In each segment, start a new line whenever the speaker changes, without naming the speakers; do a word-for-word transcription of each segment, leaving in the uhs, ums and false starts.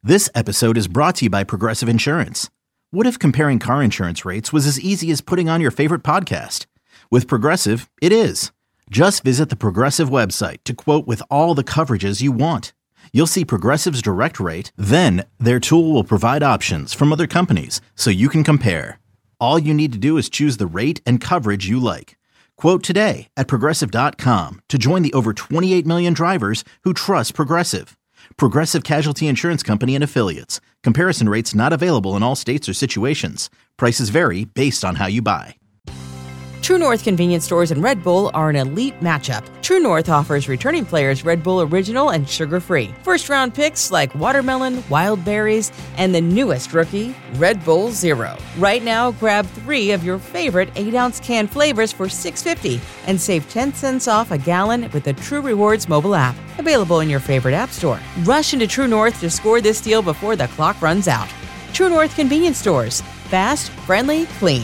This episode is brought to you by Progressive Insurance. What if comparing car insurance rates was as easy as putting on your favorite podcast? With Progressive, it is. Just visit the Progressive website to quote with all the coverages you want. You'll see Progressive's direct rate, then their tool will provide options from other companies so you can compare. All you need to do is choose the rate and coverage you like. Quote today at progressive dot com to join the over twenty-eight million drivers who trust Progressive. Progressive Casualty Insurance Company and Affiliates. Comparison rates not available in all states or situations. Prices vary based on how you buy.
True North convenience stores and Red Bull are an elite matchup. True North offers returning players Red Bull Original and sugar-free. First-round picks like watermelon, wild berries, and the newest rookie, Red Bull Zero. Right now, grab three of your favorite eight-ounce can flavors for six dollars and fifty cents and save ten cents off a gallon with the True Rewards mobile app. Available in your favorite app store. Rush into True North to score this deal before the clock runs out. True North convenience stores. Fast, friendly, clean.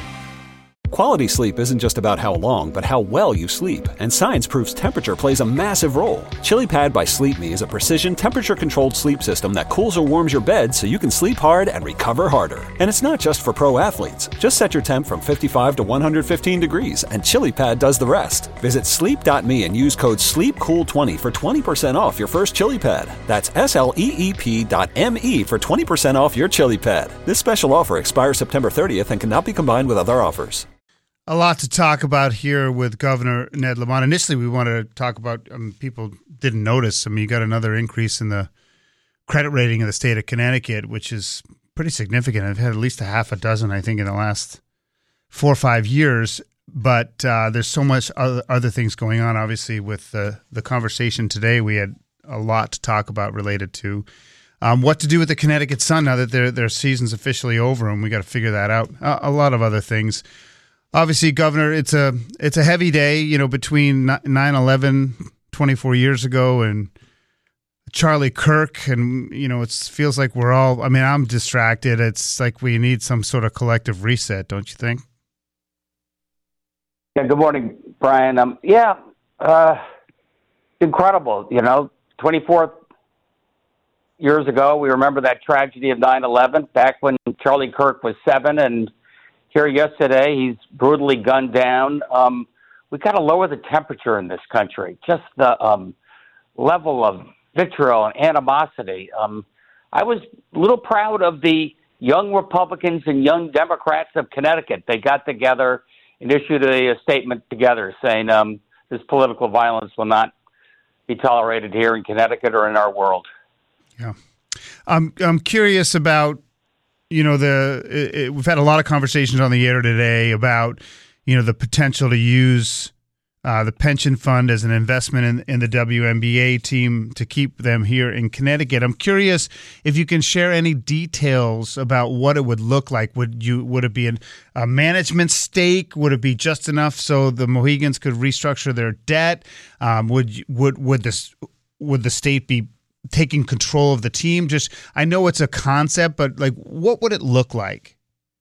Quality sleep isn't just about how long, but how well you sleep. And science proves temperature plays a massive role. ChiliPad by Sleep Me is a precision temperature-controlled sleep system that cools or warms your bed so you can sleep hard and recover harder. And it's not just for pro athletes. Just set your temp from fifty-five to one hundred fifteen degrees, and ChiliPad does the rest. Visit sleep dot me and use code sleep cool twenty for twenty percent off your first ChiliPad. That's S L E E P dot M E for twenty percent off your ChiliPad. This special offer expires September thirtieth and cannot be combined with other offers.
A lot to talk about here with Governor Ned Lamont. Initially, we wanted to talk about, um, people didn't notice, I mean, you got another increase in the credit rating of the state of Connecticut, which is pretty significant. I've had at least a half a dozen, I think, in the last four or five years. But uh, there's so much other, other things going on, obviously, with the, the conversation today. We had a lot to talk about related to um, what to do with the Connecticut Sun now that their, their season's officially over, and we got to figure that out. Uh, a lot of other things. Obviously, Governor, it's a it's a heavy day, you know, between nine eleven twenty-four years ago and Charlie Kirk. And, you know, it feels like we're all, I mean, I'm distracted. It's like we need some sort of collective reset, don't you think?
Yeah, good morning, Brian. Um, yeah, uh, incredible, you know, twenty-four years ago, we remember that tragedy of nine eleven, back when Charlie Kirk was seven, and here yesterday, he's brutally gunned down. Um, we got to lower the temperature in this country. Just the um, level of vitriol and animosity. Um, I was a little proud of the young Republicans and young Democrats of Connecticut. They got together and issued a, a statement together saying um, this political violence will not be tolerated here in Connecticut or in our world.
Yeah, I'm I'm curious about. You know, the it, it, we've had a lot of conversations on the air today about, you know, the potential to use uh, the pension fund as an investment in, in the W N B A team to keep them here in Connecticut. I'm curious if you can share any details about what it would look like. Would you would it be an, a management stake? Would it be just enough so the Mohegans could restructure their debt? Um, would would would this would the state be taking control of the team? Just, I know it's a concept, but like, what would it look like?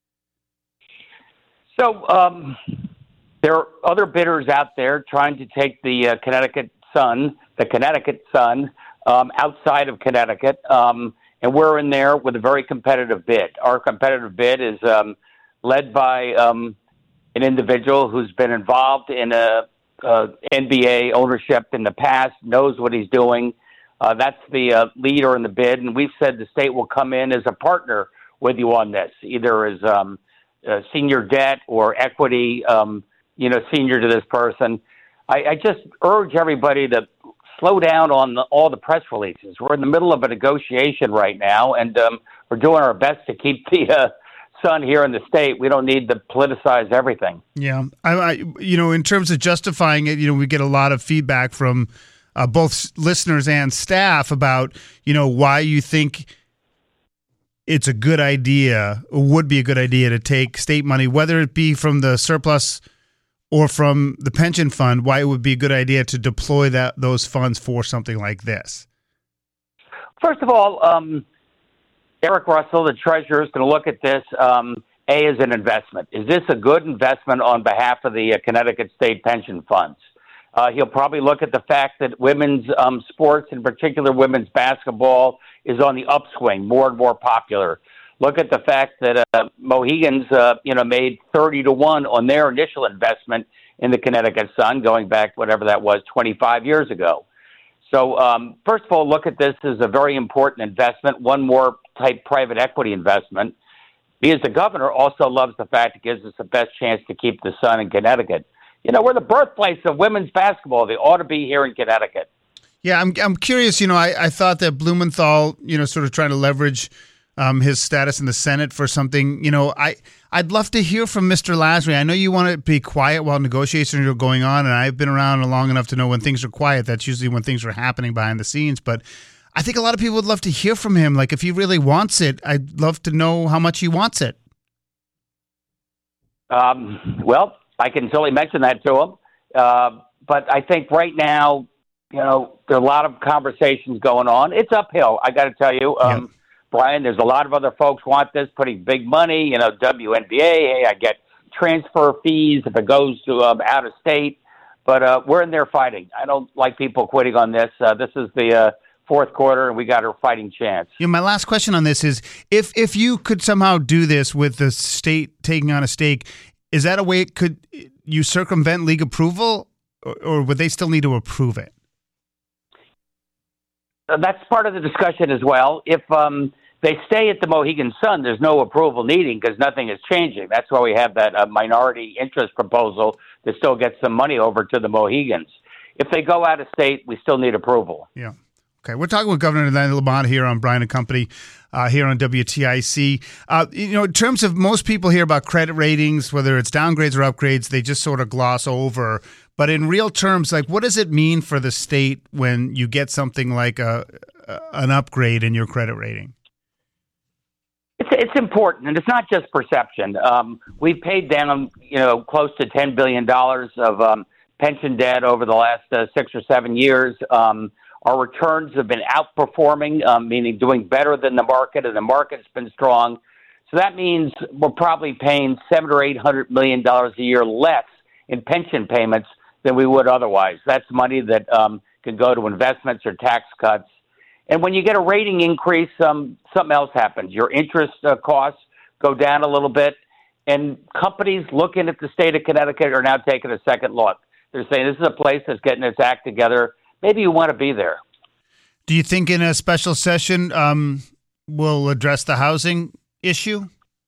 So um, there are other bidders out there trying to take the uh, Connecticut Sun, the Connecticut Sun, um, outside of Connecticut, um, and we're in there with a very competitive bid. Our competitive bid is um, led by um, an individual who's been involved in a, a N B A ownership in the past, knows what he's doing. Uh, that's the uh, leader in the bid, and we've said the state will come in as a partner with you on this, either as um, uh, senior debt or equity, um, you know, senior to this person. I, I just urge everybody to slow down on the, all the press releases. We're in the middle of a negotiation right now, and um, we're doing our best to keep the uh, Sun here in the state. We don't need to politicize everything.
Yeah, I, I, you know, in terms of justifying it, you know, we get a lot of feedback from Uh, both listeners and staff about, you know, why you think it's a good idea, or would be a good idea to take state money, whether it be from the surplus or from the pension fund, why it would be a good idea to deploy that those funds for something like this.
First of all, um, Eric Russell, the treasurer, is going to look at this, um, A, as an investment. Is this a good investment on behalf of the uh, Connecticut state pension funds? Uh, he'll probably look at the fact that women's um, sports, in particular women's basketball, is on the upswing, more and more popular. Look at the fact that uh, Mohegans, uh, you know, made thirty to one on their initial investment in the Connecticut Sun, going back whatever that was, twenty-five years ago. So, um, first of all, look at this as a very important investment, one more type private equity investment. He, as the governor, also loves the fact it gives us the best chance to keep the Sun in Connecticut. You know, we're the birthplace of women's basketball. They ought to be here in Connecticut.
Yeah, I'm I'm curious. You know, I, I thought that Blumenthal, you know, sort of trying to leverage um, his status in the Senate for something. You know, I, I'd love to hear from Mister Lasry. I know you want to be quiet while negotiations are going on, and I've been around long enough to know when things are quiet, that's usually when things are happening behind the scenes. But I think a lot of people would love to hear from him. Like, if he really wants it, I'd love to know how much he wants it.
Um, well, I can certainly mention that to him. Uh, but I think right now, you know, there are a lot of conversations going on. It's uphill, I got to tell you. Um, yeah. Brian, there's a lot of other folks want this, putting big money, you know, W N B A. Hey, I get transfer fees if it goes to um, out of state. But uh, we're in there fighting. I don't like people quitting on this. Uh, this is the uh, fourth quarter, and we got a fighting chance.
Yeah, my last question on this is, if if you could somehow do this with the state taking on a stake, is that a way it could you circumvent league approval, or, or would they still need to approve it?
Uh, that's part of the discussion as well. If um, they stay at the Mohegan Sun, there's no approval needing because nothing is changing. That's why we have that uh, minority interest proposal to still get some money over to the Mohegans. If they go out of state, we still need approval.
Yeah. Okay, we're talking with Governor Ned Lamont here on Brian and Company, uh, here on W T I C. Uh, you know, in terms of most people hear about credit ratings, whether it's downgrades or upgrades, they just sort of gloss over. But in real terms, like, what does it mean for the state when you get something like a, a an upgrade in your credit rating?
It's it's important, and it's not just perception. Um, we've paid down, you know, close to ten billion dollars of um, pension debt over the last uh, six or seven years. Um, Our returns have been outperforming, um, meaning doing better than the market, and the market's been strong. So that means we're probably paying seven or eight hundred million dollars a year less in pension payments than we would otherwise. That's money that um, can go to investments or tax cuts. And when you get a rating increase, um, something else happens. Your interest uh, costs go down a little bit, and companies looking at the state of Connecticut are now taking a second look. They're saying this is a place that's getting its act together. Maybe you want to be there.
Do you think in a special session um, we'll address the housing issue?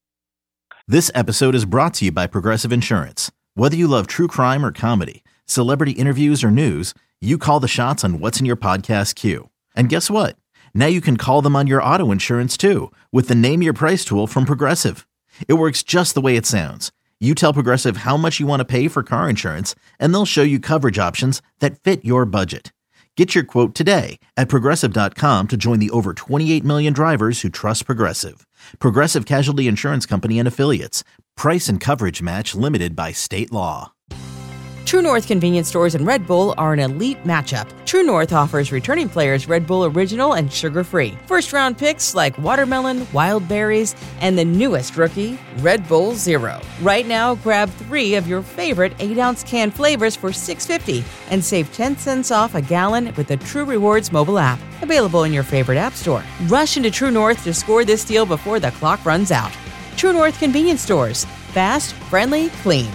This episode is brought to you by Progressive Insurance. Whether you love true crime or comedy, celebrity interviews or news, you call the shots on what's in your podcast queue. And guess what? Now you can call them on your auto insurance too with the Name Your Price tool from Progressive. It works just the way it sounds. You tell Progressive how much you want to pay for car insurance, and they'll show you coverage options that fit your budget. Get your quote today at Progressive dot com to join the over twenty-eight million drivers who trust Progressive. Progressive Casualty Insurance Company and Affiliates. Price and coverage match limited by state law.
True North convenience stores and Red Bull are an elite matchup. True North offers returning players Red Bull Original and sugar-free. First-round picks like watermelon, wild berries, and the newest rookie, Red Bull Zero. Right now, grab three of your favorite eight-ounce can flavors for six dollars and fifty cents and save ten cents off a gallon with the True Rewards mobile app. Available in your favorite app store. Rush into True North to score this deal before the clock runs out. True North convenience stores. Fast, friendly, clean.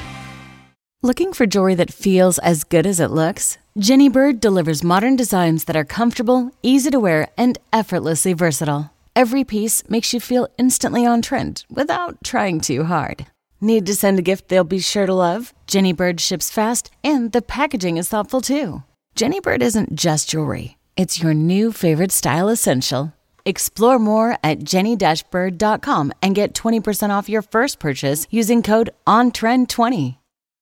Looking for jewelry that feels as good as it looks? Jenny Bird delivers modern designs that are comfortable, easy to wear, and effortlessly versatile. Every piece makes you feel instantly on trend without trying too hard. Need to send a gift they'll be sure to love? Jenny Bird ships fast, and the packaging is thoughtful too. Jenny Bird isn't just jewelry. It's your new favorite style essential. Explore more at jenny dash bird dot com and get twenty percent off your first purchase using code on trend twenty.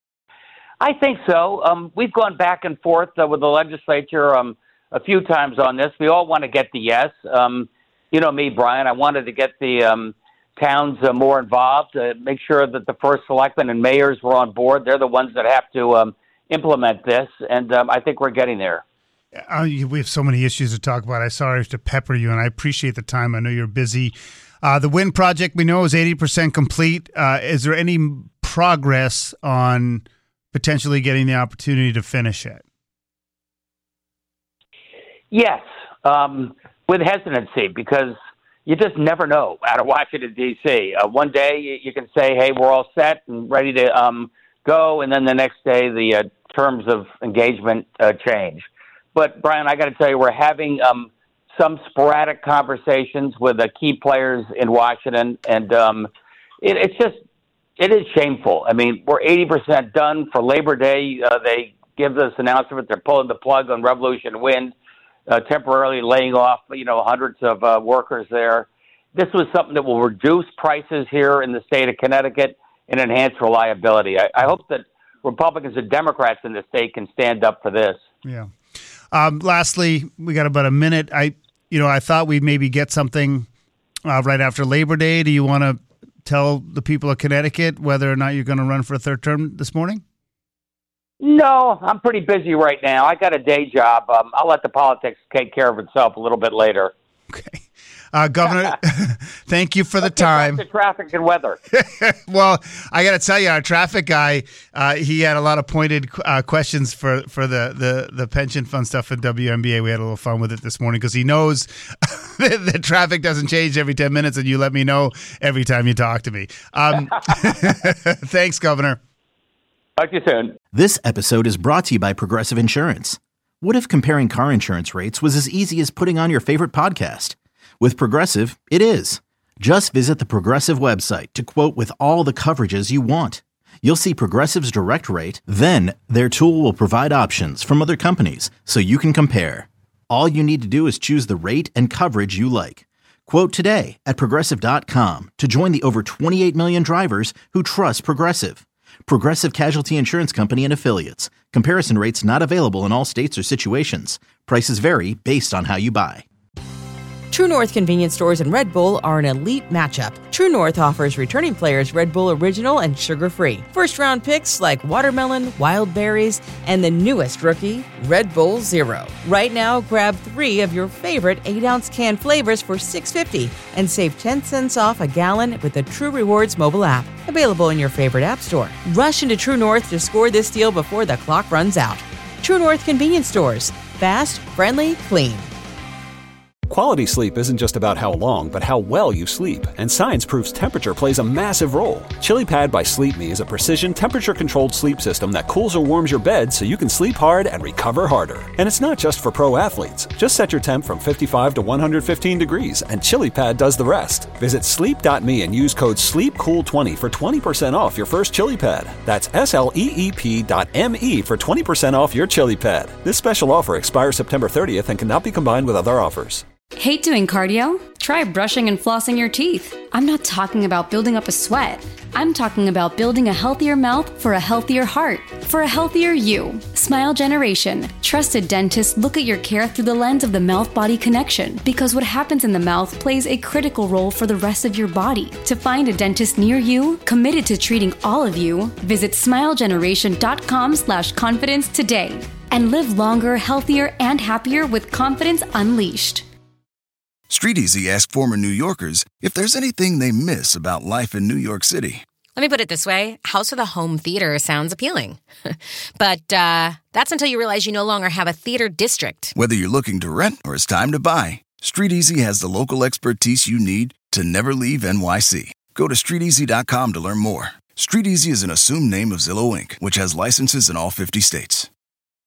I think so. Um, we've gone back and forth uh, with the legislature um, a few times on this. We all want to get the yes. Um, you know me, Brian. I wanted to get the um, towns uh, more involved, uh, make sure that the first selectmen and mayors were on board. They're the ones that have to um, implement this, and um, I think we're getting there.
Uh, we have so many issues to talk about. I'm sorry to pepper you, and I appreciate the time. I know you're busy. Uh, the wind project we know is eighty percent complete. Uh, is there any progress on potentially getting the opportunity to finish it?
Yes, um, with hesitancy, because you just never know out of Washington, D C. Uh, one day you, you can say, hey, we're all set and ready to um, go, and then the next day the uh, terms of engagement uh, change. But, Brian, I got to tell you, we're having um, some sporadic conversations with the key players in Washington, and um, it, it's just, it is shameful. I mean, we're eighty percent done for Labor Day. Uh, they give this announcement they're pulling the plug on Revolution Wind, uh, temporarily laying off, you know, hundreds of uh, workers there. This was something that will reduce prices here in the state of Connecticut and enhance reliability. I, I hope that Republicans and Democrats in the state can stand up for this.
Yeah. Um, lastly, we got about a minute. I, you know, I thought we'd maybe get something uh, right after Labor Day. Do you want to tell the people of Connecticut whether or not you're going to run for a third term this morning?
No, I'm pretty busy right now. I got a day job. Um, I'll let the politics take care of itself a little bit later.
Okay. Uh, Governor, thank you for the time.
The traffic and weather.
Well, I got to tell you, our traffic guy, uh, he had a lot of pointed uh, questions for, for the, the, the pension fund stuff at W N B A. We had a little fun with it this morning because he knows that the traffic doesn't change every ten minutes, and you let me know every time you talk to me. Um, thanks, Governor.
Talk to you soon.
This episode is brought to you by Progressive Insurance. What if comparing car insurance rates was as easy as putting on your favorite podcast? With Progressive, it is. Just visit the Progressive website to quote with all the coverages you want. You'll see Progressive's direct rate, then their tool will provide options from other companies so you can compare. All you need to do is choose the rate and coverage you like. Quote today at Progressive dot com to join the over twenty-eight million drivers who trust Progressive. Progressive Casualty Insurance Company and Affiliates. Comparison rates not available in all states or situations. Prices vary based on how you buy.
True North convenience stores and Red Bull are an elite matchup. True North offers returning players Red Bull Original and sugar-free. First-round picks like watermelon, wild berries, and the newest rookie, Red Bull Zero. Right now, grab three of your favorite eight-ounce can flavors for six dollars and fifty cents and save ten cents off a gallon with the True Rewards mobile app. Available in your favorite app store. Rush into True North to score this deal before the clock runs out. True North convenience stores. Fast, friendly, clean.
Quality sleep isn't just about how long, but how well you sleep. And science proves temperature plays a massive role. ChiliPad by Sleep Me is a precision temperature-controlled sleep system that cools or warms your bed so you can sleep hard and recover harder. And it's not just for pro athletes. Just set your temp from fifty-five to one hundred fifteen degrees, and ChiliPad does the rest. Visit sleep dot me and use code sleep cool twenty for twenty percent off your first ChiliPad. That's S L E E P dot M E for twenty percent off your ChiliPad. This special offer expires September thirtieth and cannot be combined with other offers.
Hate doing cardio? Try brushing and flossing your teeth. I'm not talking about building up a sweat. I'm talking about building a healthier mouth for a healthier heart, for a healthier you. Smile Generation. Trusted dentists look at your care through the lens of the mouth-body connection, because what happens in the mouth plays a critical role for the rest of your body. To find a dentist near you, committed to treating all of you, visit smile generation dot com slash confidence today. And live longer, healthier, and happier with confidence unleashed.
StreetEasy asked former New Yorkers if there's anything they miss about life in New York City.
Let me put it this way. House with a home theater sounds appealing. But uh, that's until you realize you no longer have a theater district.
Whether you're looking to rent or it's time to buy, StreetEasy has the local expertise you need to never leave N Y C. Go to street easy dot com to learn more. StreetEasy is an assumed name of Zillow Incorporated, which has licenses in all fifty states.